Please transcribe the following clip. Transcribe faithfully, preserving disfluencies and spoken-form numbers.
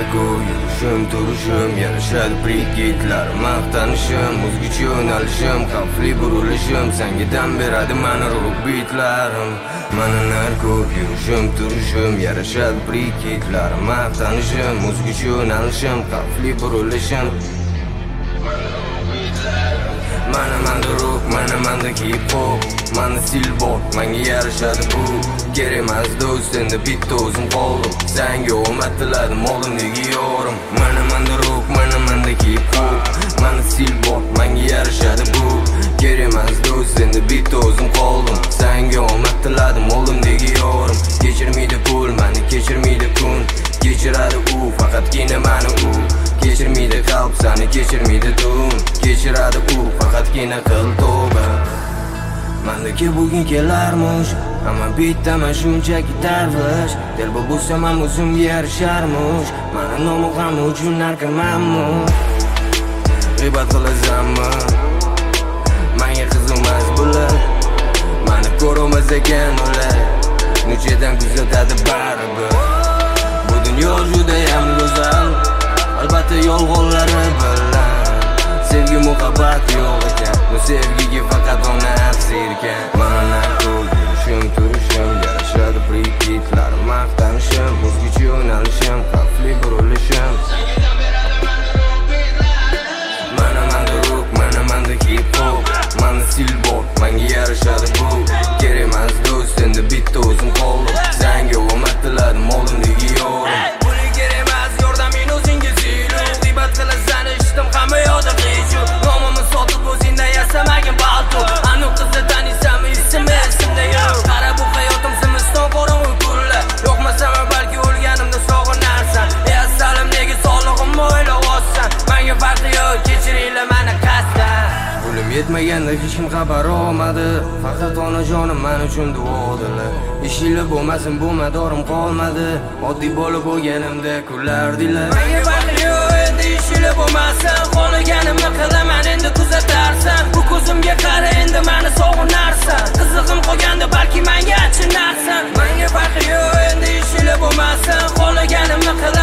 narko yurishim turishim yarashadi brigitlar maqtanishim o'zgacha yo'nalishim xavfli burilishim senga dam beradi mani rock beatlarim mana narko yurishim turishim yarashadi brigitlar maqtanishim o'zgacha yo'nalishim xavfli burilishim mana manda rock mana manda hip hop mana silbot menga yarashadi bu kerak emas do'st endi bitta o'zim qoldim senga omad tiladim oldimdagi yorim mana manda rock mana manda hip hop mana silbot menga yarashadi bu kerak emas do'st endi bitta o'zim qoldim senga omad tiladim oldimdagi yorim kechirmaydi pul meni kechirmaydi kun kechiradi u faqatgina mani u kechirmaydi qalb seni kechirmaydi tun kechiradi u faqatgina qil tavba mendagi bugun kelarmish ammo bittaman shunchaki tarvish telba bo'lsam ham o'zimga yarisharmish mani nomim ham uchun narkomanmish g'iybat qilasanmi menga qiziqmas bular mani ko'rolmas ekan ular nuchadan kuzatadi baribir bu dunyo judayam go'zal albatta yolg'onlari bilan sevgi muhabbat yo'q ekan bu sevgiga faqat ona afsirkan mana narko yurishim turishim yarashadi brigitlar maqtanishim o'zgacha yo'nalishim xavfli burilishim mana manda rock mana manda hip hop mana silbot menga yarashadi bu kerak emas do'st endi bitta o'zim qoldim senga omad tiladim oldimdagi yorim puli kerak emas yordaming o'zingga zilu g'iybat qilasan eshitdim hamma yoqda qiyshuv nomimni sotib o'zingdan yasamagin balto aniq qizni taniysanmi ismi esimda yo'q qara bu hayotim zimiston qorong'u kunlar yo'qmasam balki o'lganimda sog'inarsan ey assalim nega sog'lig'imni o'ylayapsan menga farqi yo'q kechiringlar mani qasddan pulim yetmaganda hech kim xabar olmadi faqat onajonim men uchun duodilar besh yil bo'lmasin bu madorim qolmadi oddiy bo'lib bo'lganimda kulardinglar menga farqi yo'q endi ish yil bo'lmasin xohlaganimni qilaman endi kuzatarsan bu ko'zimga qara endi meni sog'inarsan qizig'im qolganda balki menga achinarsan menga farqi yo'q endi ish yil bo'lmasin xohlaganimni qilaman